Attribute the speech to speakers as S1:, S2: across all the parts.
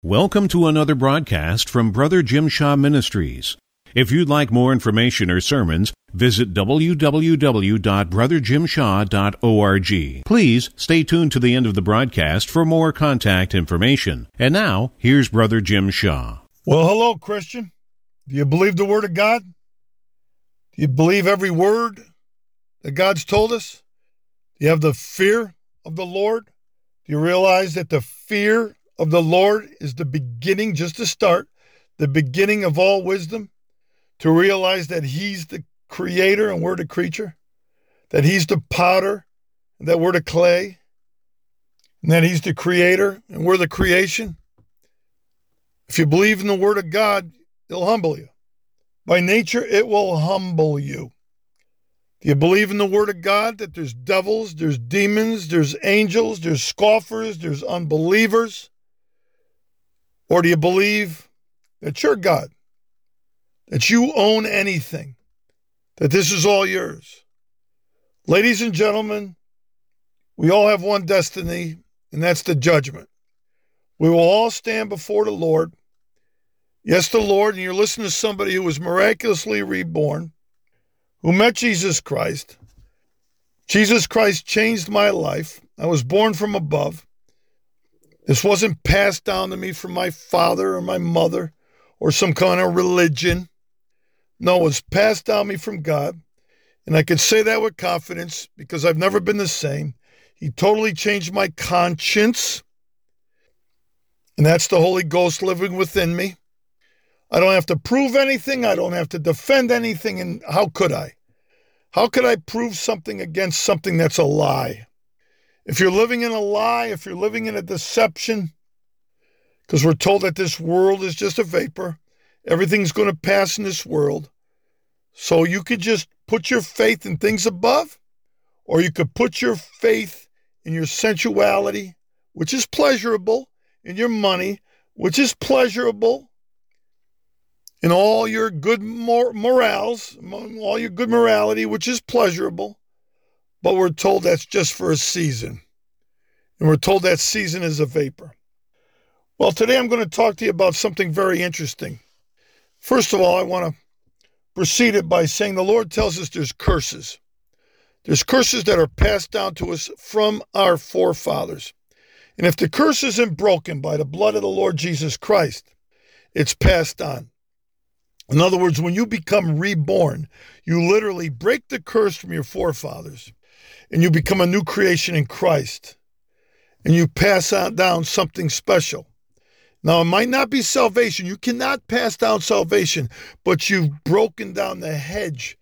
S1: Welcome to another broadcast from Brother Jim Shaw Ministries. If you'd like more information or sermons, visit www.brotherjimshaw.org. Please stay tuned to the end of the broadcast for more contact information. And now, here's Brother Jim Shaw.
S2: Well, hello, Christian. Do you believe the Word of God? Do you believe every word that God's told us? Do you have the fear of the Lord? Do you realize that the fear of the Lord is the beginning, just to start, the beginning of all wisdom? To realize that He's the creator and we're the creature, that He's the potter and that we're the clay, and that He's the creator and we're the creation. If you believe in the Word of God, it'll humble you. By nature, it will humble you. Do you believe in the Word of God, that there's devils, there's demons, there's angels, there's scoffers, there's unbelievers? Or do you believe that you're God, that you own anything, that this is all yours? Ladies and gentlemen, we all have one destiny, and that's the judgment. We will all stand before the Lord. Yes, the Lord, and you're listening to somebody who was miraculously reborn, who met Jesus Christ. Jesus Christ changed my life. I was born from above. This wasn't passed down to me from my father or my mother or some kind of religion. No, it was passed down to me from God. And I can say that with confidence because I've never been the same. He totally changed my conscience. And that's the Holy Ghost living within me. I don't have to prove anything. I don't have to defend anything. And how could I? How could I prove something against something that's a lie? If you're living in a lie, if you're living in a deception, because we're told that this world is just a vapor, everything's going to pass in this world. So you could just put your faith in things above, or you could put your faith in your sensuality, which is pleasurable, in your money, which is pleasurable, in all your good morals, all your good morality, which is pleasurable. But we're told that's just for a season. And we're told that season is a vapor. Well, today I'm going to talk to you about something very interesting. First of all, I want to precede it by saying the Lord tells us there's curses. There's curses that are passed down to us from our forefathers. And if the curse isn't broken by the blood of the Lord Jesus Christ, it's passed on. In other words, when you become reborn, you literally break the curse from your forefathers. And you become a new creation in Christ. And you pass on down something special. Now, it might not be salvation. You cannot pass down salvation, but you've broken down the hedge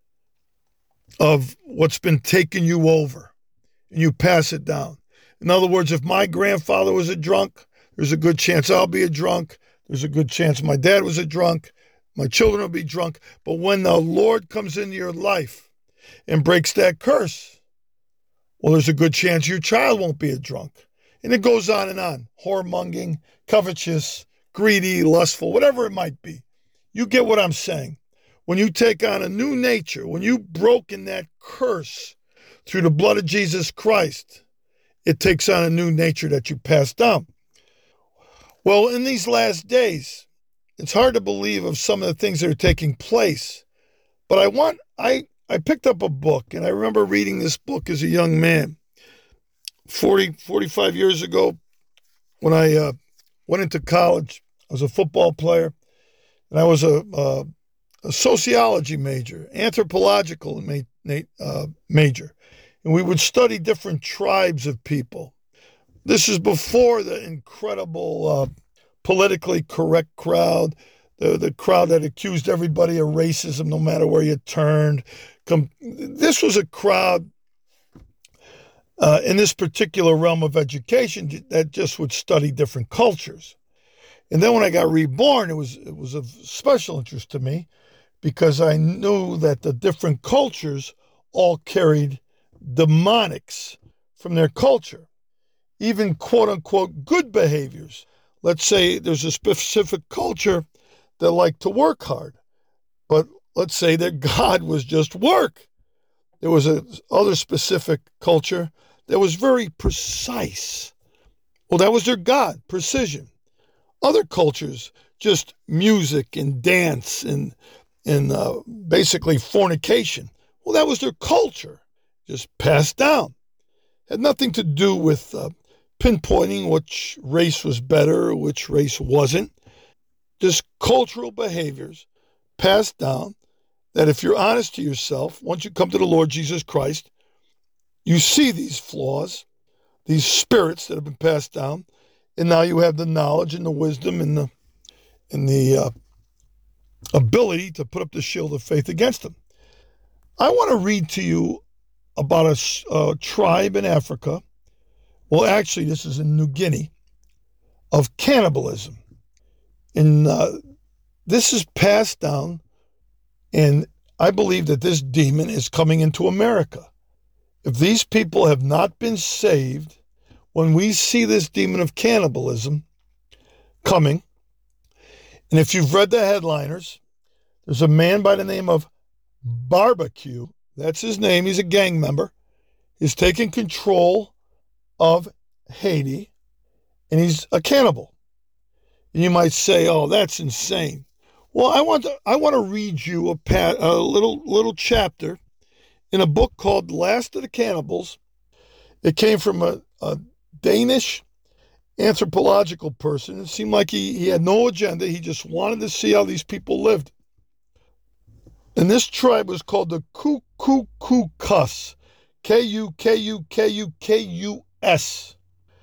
S2: of what's been taking you over. And you pass it down. In other words, if my grandfather was a drunk, there's a good chance I'll be a drunk. There's a good chance my dad was a drunk. My children will be drunk. But when the Lord comes into your life and breaks that curse, well, there's a good chance your child won't be a drunk. And it goes on and on. Whoremongering, covetous, greedy, lustful, whatever it might be. You get what I'm saying. When you take on a new nature, when you've broken that curse through the blood of Jesus Christ, it takes on a new nature that you passed down. Well, in these last days, it's hard to believe of some of the things that are taking place. But I picked up a book, and I remember reading this book as a young man, 45 years ago, when I went into college. I was a football player, and I was a sociology major, anthropological major, and we would study different tribes of people. This is before the incredible politically correct crowd, the crowd that accused everybody of racism no matter where you turned. This was a crowd in this particular realm of education that just would study different cultures. And then when I got reborn, it was of special interest to me because I knew that the different cultures all carried demonics from their culture, even quote unquote good behaviors. Let's say there's a specific culture that like to work hard, but let's say that God was just work. There was a other specific culture that was very precise. Well, that was their God, precision. other cultures, just music and dance and basically fornication. Well, that was their culture, just passed down. Had nothing to do with pinpointing which race was better, which race wasn't. Just cultural behaviors passed down that if you're honest to yourself, once you come to the Lord Jesus Christ, you see these flaws, these spirits that have been passed down, and now you have the knowledge and the wisdom and the ability to put up the shield of faith against them. I want to read to you about a tribe in Africa. Well, actually, this is in New Guinea, of cannibalism. And this is passed down, and I believe that this demon is coming into America. If these people have not been saved, when we see this demon of cannibalism coming, and if you've read the headliners, there's a man by the name of Barbecue. That's his name. He's a gang member. He's taken control of Haiti, and he's a cannibal. And you might say, "Oh, that's insane." Well, I want to read you a little chapter in a book called Last of the Cannibals. It came from a Danish anthropological person. It seemed like he had no agenda. He just wanted to see how these people lived. And this tribe was called the Kukukus, Kukukus.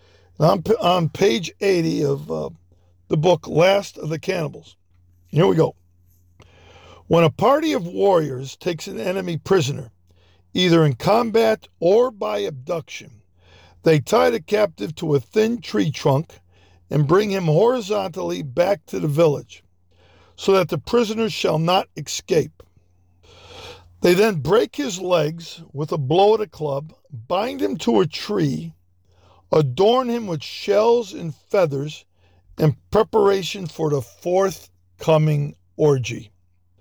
S2: On page 80 of the book Last of the Cannibals. Here we go. When a party of warriors takes an enemy prisoner, either in combat or by abduction, they tie the captive to a thin tree trunk and bring him horizontally back to the village, so that the prisoner shall not escape. They then break his legs with a blow of a club, bind him to a tree, adorn him with shells and feathers in preparation for the forthcoming orgy.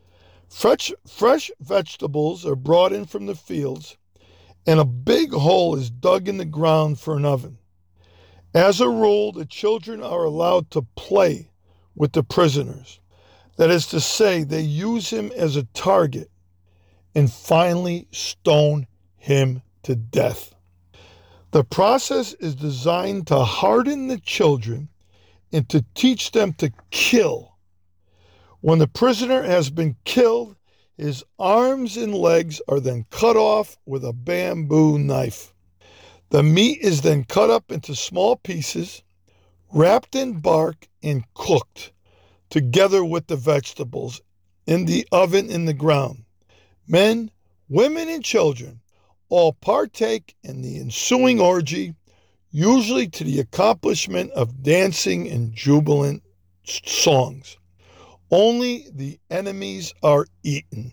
S2: Fresh vegetables are brought in from the fields, and a big hole is dug in the ground for an oven. As a rule, the children are allowed to play with the prisoners. That is to say, they use him as a target and finally stone him to death. The process is designed to harden the children and to teach them to kill. When the prisoner has been killed, his arms and legs are then cut off with a bamboo knife. The meat is then cut up into small pieces, wrapped in bark, and cooked together with the vegetables in the oven in the ground. Men, women, and children all partake in the ensuing orgy, usually to the accomplishment of dancing and jubilant songs. Only the enemies are eaten.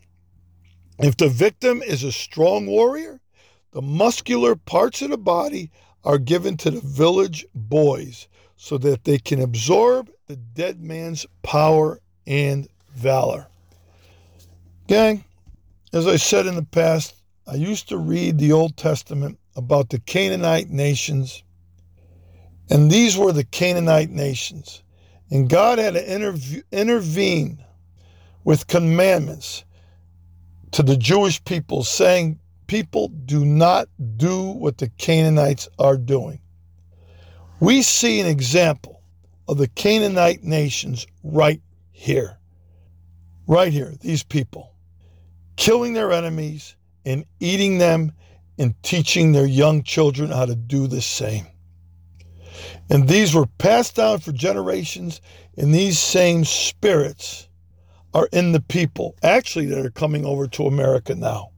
S2: If the victim is a strong warrior, the muscular parts of the body are given to the village boys so that they can absorb the dead man's power and valor. Gang, as I said in the past, I used to read the Old Testament about the Canaanite nations, and these were the Canaanite nations. And God had to intervene with commandments to the Jewish people, saying, people, do not do what the Canaanites are doing. We see an example of the Canaanite nations right here. Right here, these people, killing their enemies and eating them and teaching their young children how to do the same. And these were passed down for generations, and these same spirits are in the people, actually, that are coming over to America now.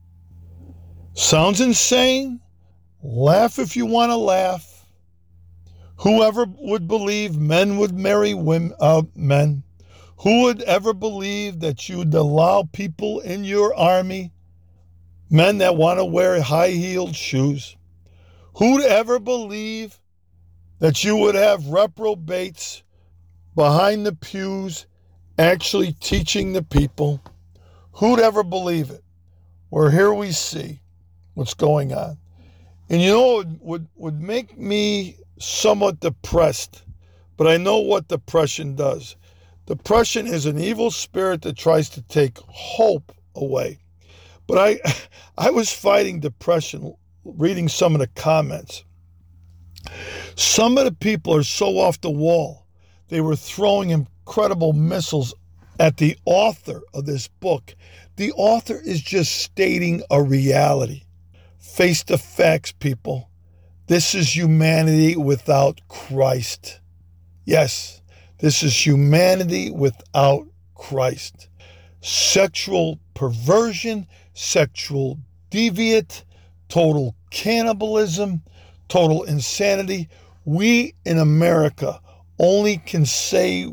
S2: Sounds insane? Laugh if you want to laugh. Whoever would believe men would marry men? Who would ever believe that you would allow people in your army, men that want to wear high-heeled shoes? Who'd ever believe that you would have reprobates behind the pews actually teaching the people? Who'd ever believe it? Well, here we see what's going on. And you know what would make me somewhat depressed but I know what depression does. Depression is an evil spirit that tries to take hope away. But I was fighting depression, reading some of the comments. Some of the people are so off the wall. They were throwing incredible missiles at the author of this book. The author is just stating a reality. Face the facts, people. This is humanity without Christ. Yes, this is humanity without Christ. Sexual perversion, sexual deviant, total cannibalism, total insanity. We in America only can say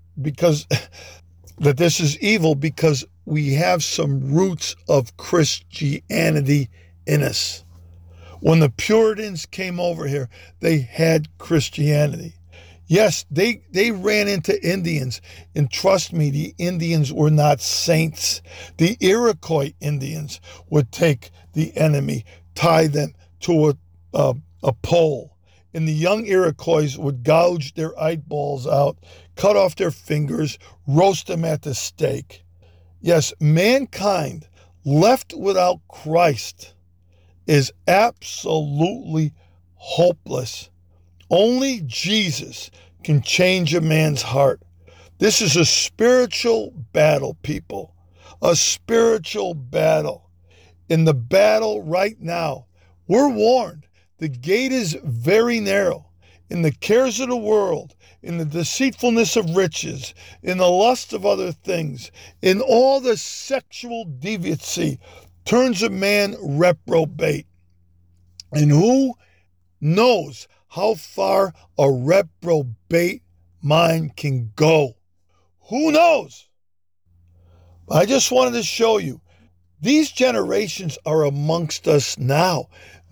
S2: that this is evil because we have some roots of Christianity in us. When the Puritans came over here, they had Christianity. Yes, they ran into Indians, and trust me, the Indians were not saints. The Iroquois Indians would take the enemy, tie them to a pole, and the young Iroquois would gouge their eyeballs out, cut off their fingers, roast them at the stake. Yes, mankind left without Christ is absolutely hopeless. Only Jesus can change a man's heart. This is a spiritual battle, people. A spiritual battle. In the battle right now, we're warned. The gate is very narrow. In the cares of the world, in the deceitfulness of riches, in the lust of other things, in all the sexual deviancy, turns a man reprobate. And who knows how far a reprobate mind can go? Who knows? I just wanted to show you, these generations are amongst us now.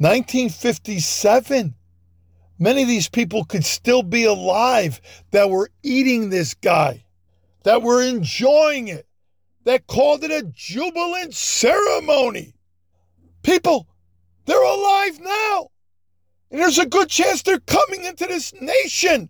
S2: 1957, many of these people could still be alive that were eating this guy, that were enjoying it, that called it a jubilant ceremony. People, they're alive now. And there's a good chance they're coming into this nation.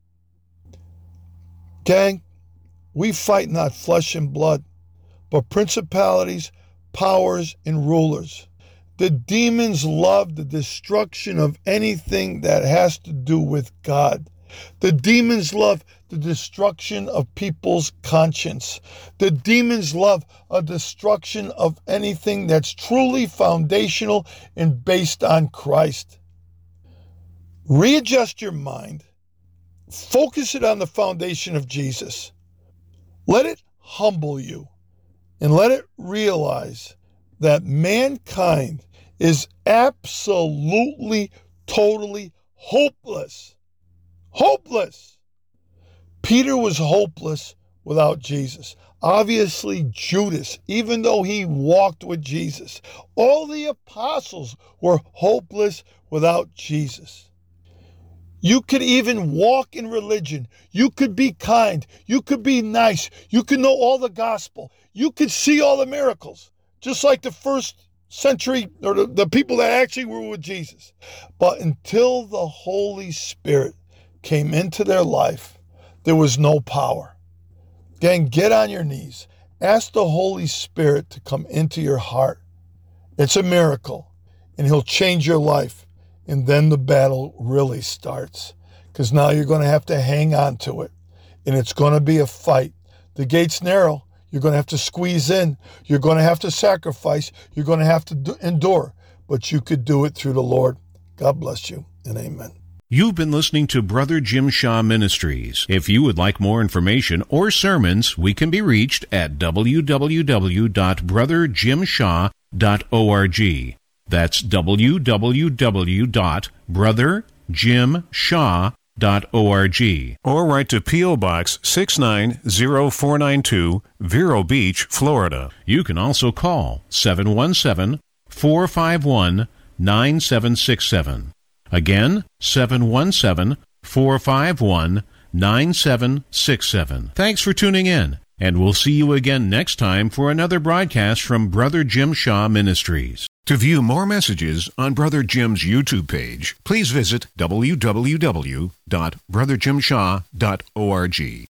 S2: Gang, we fight not flesh and blood, but principalities, powers, and rulers. The demons love the destruction of anything that has to do with God. The demons love the destruction of people's conscience. The demons love a destruction of anything that's truly foundational and based on Christ. Readjust your mind. Focus it on the foundation of Jesus. Let it humble you, and let it realize that mankind is absolutely, totally hopeless. Hopeless. Peter was hopeless without Jesus. Obviously, Judas, even though he walked with Jesus. All the apostles were hopeless without Jesus. You could even walk in religion. You could be kind. You could be nice. You could know all the gospel. You could see all the miracles, just like the first century or the people that actually were with Jesus. But until the Holy Spirit came into their life, there was no power. Gang, get on your knees. Ask the Holy Spirit to come into your heart. It's a miracle, and he'll change your life. And then the battle really starts, because now you're going to have to hang on to it, and it's going to be a fight. The gate's narrow. You're going to have to squeeze in. You're going to have to sacrifice. You're going to have to endure, but you could do it through the Lord. God bless you, and amen.
S1: You've been listening to Brother Jim Shaw Ministries. If you would like more information or sermons, we can be reached at www.brotherjimshaw.org. That's www.brotherjimshaw.org. Or write to P.O. Box 690492, Vero Beach, Florida. You can also call 717-451-9767. Again, 717-451-9767. Thanks for tuning in, and we'll see you again next time for another broadcast from Brother Jim Shaw Ministries. To view more messages on Brother Jim's YouTube page, please visit www.brotherjimshaw.org.